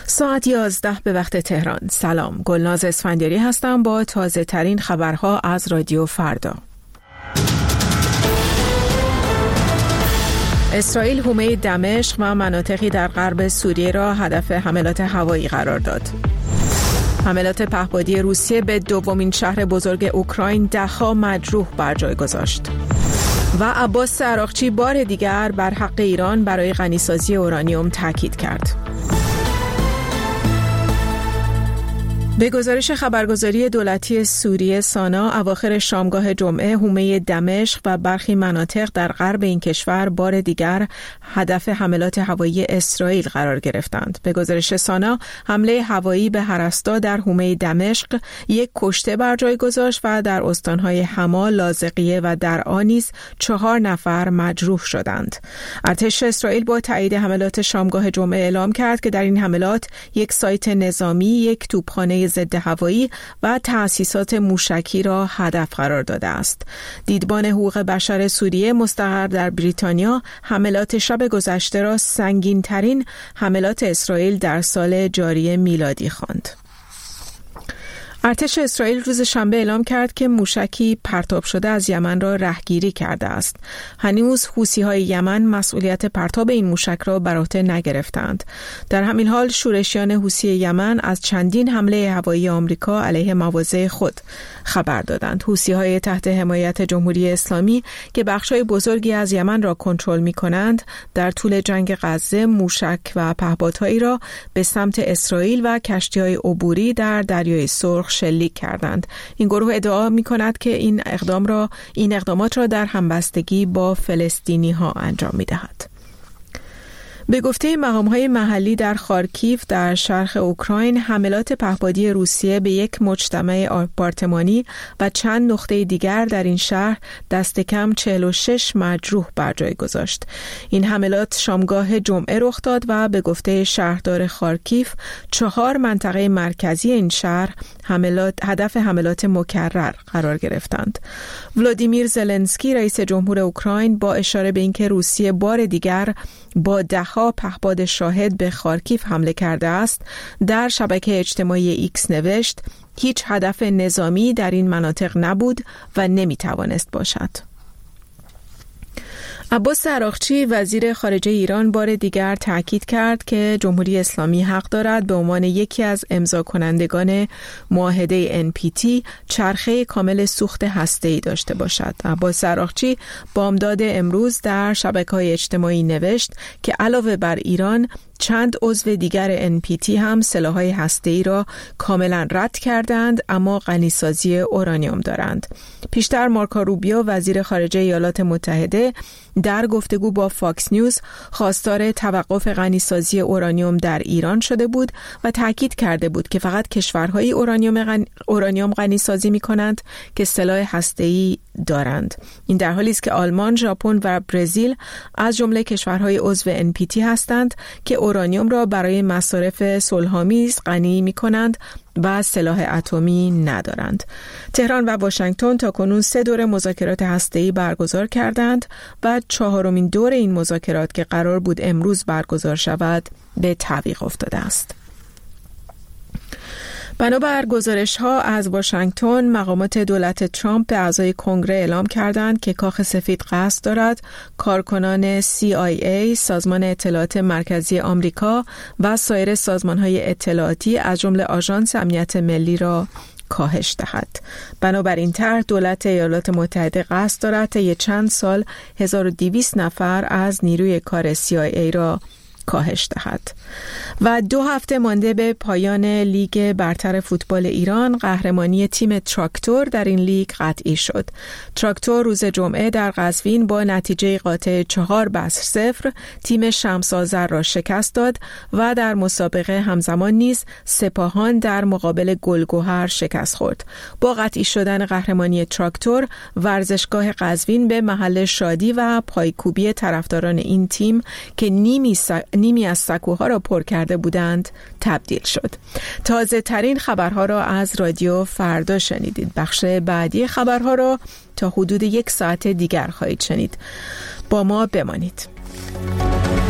ساعت 11 به وقت تهران. سلام، گلناز اسفندیاری هستم با تازه ترین خبرها از رادیو فردا. اسرائیل حومه دمشق و مناطقی در غرب سوریه را هدف حملات هوایی قرار داد. حملات پهپادی روسیه به دومین شهر بزرگ اوکراین ده‌ها مجروح بر جای گذاشت. و عباس عراقچی بار دیگر بر حق ایران برای غنیسازی اورانیوم تاکید کرد. به گزارش خبرگزاری دولتی سوریه سانا، اواخر شامگاه جمعه حومه دمشق و برخی مناطق در غرب این کشور بار دیگر هدف حملات هوایی اسرائیل قرار گرفتند. به گزارش سانا، حمله هوایی به هرستا در حومه دمشق یک کشته بر جای گذاشت و در استانهای حما، لاذقیه و درعا نیز 4 نفر مجروح شدند. ارتش اسرائیل با تایید حملات شامگاه جمعه اعلام کرد که در این حملات یک سایت نظامی، یک توپخانه ضد هوایی و تأسیسات موشکی را هدف قرار داده است. دیدبان حقوق بشر سوریه مستقر در بریتانیا حملات شب گذشته را سنگین‌ترین حملات اسرائیل در سال جاری میلادی خواند. ارتش اسرائیل روز شنبه اعلام کرد که موشکی پرتاب شده از یمن را رهگیری کرده است. هنوز حوثی‌های یمن مسئولیت پرتاب این موشک را بر عهده نگرفتند. در همین حال شورشیان حوثی یمن از چندین حمله هوایی آمریکا علیه مواضع خود خبر دادند. حوثی‌های تحت حمایت جمهوری اسلامی که بخش‌های بزرگی از یمن را کنترل می‌کنند، در طول جنگ غزه موشک و پهپادهایی را به سمت اسرائیل و کشتی‌های عبوری در دریای سرخ شلیک کردند. این گروه ادعا می‌کند که این اقدامات را در همبستگی با فلسطینی‌ها انجام می‌دهد. به گفته مقام‌های محلی در خارکیف در شرق اوکراین، حملات پهپادی روسیه به یک مجتمع آپارتمانی و چند نقطه دیگر در این شهر دست کم 46 مجروح بر جای گذاشت. این حملات شامگاه جمعه رخ داد و به گفته شهردار خارکیف 4 منطقه مرکزی این شهر هدف حملات مکرر قرار گرفتند. ولادیمیر زلنسکی رئیس جمهور اوکراین با اشاره به اینکه روسیه بار دیگر با ده‌ها پهپاد شاهد به خارکیف حمله کرده است، در شبکه اجتماعی ایکس نوشت: هیچ هدف نظامی در این مناطق نبود و نمیتوانست باشد. عباس عراقچی وزیر خارجه ایران بار دیگر تاکید کرد که جمهوری اسلامی حق دارد به عنوان یکی از امضا کنندگان معاهده NPT چرخه کامل سوخت هسته‌ای داشته باشد. عباس عراقچی بامداد امروز در شبکه‌های اجتماعی نوشت که علاوه بر ایران، چند عضو دیگر NPT هم سلاح‌های هسته‌ای را کاملا رد کردند اما غنیسازی اورانیوم دارند. پیشتر مارکو روبیو وزیر خارجه ایالات متحده در گفتگو با فاکس نیوز خواستار توقف غنیسازی اورانیوم در ایران شده بود و تاکید کرده بود که فقط کشورهای اورانیوم غنیسازی می‌کنند که سلاح هسته‌ای دارند. این در حالی است که آلمان، ژاپن و برزیل از جمله کشورهای عضو NPT هستند که اورانیوم را برای مصارف صلح‌آمیز غنی می‌کنند و سلاح اتمی ندارند. تهران و واشنگتن تاکنون 3 دور مذاکرات هسته‌ای برگزار کردند و 4مین دور این مذاکرات که قرار بود امروز برگزار شود به تعویق افتاده است. بنابر گزارش‌ها از واشنگتن، مقامات دولت ترامپ به اعضای کنگره اعلام کردند که کاخ سفید قصد دارد کارکنان CIA، سازمان اطلاعات مرکزی آمریکا و سایر سازمان‌های اطلاعاتی از جمله آژانس امنیت ملی را کاهش دهد. بنابراین طرح دولت ایالات متحده قصد دارد طی چند سال 1200 نفر از نیروی کار CIA را کاهش دهد. و 2 هفته مانده به پایان لیگ برتر فوتبال ایران، قهرمانی تیم تراکتور در این لیگ قطعی شد. تراکتور روز جمعه در قزوین با نتیجه قاطع 4-0 تیم شمس آذر را شکست داد و در مسابقه همزمان نیز سپاهان در مقابل گلگهر شکست خورد. با قطعی شدن قهرمانی تراکتور، ورزشگاه قزوین به محل شادی و پایکوبی طرفداران این تیم که نیمی از سکوها را پر کرده بودند تبدیل شد. تازه ترین خبرها را از رادیو فردا شنیدید. بخش بعدی خبرها را تا حدود 1 ساعت دیگر خواهید شنید. با ما بمانید.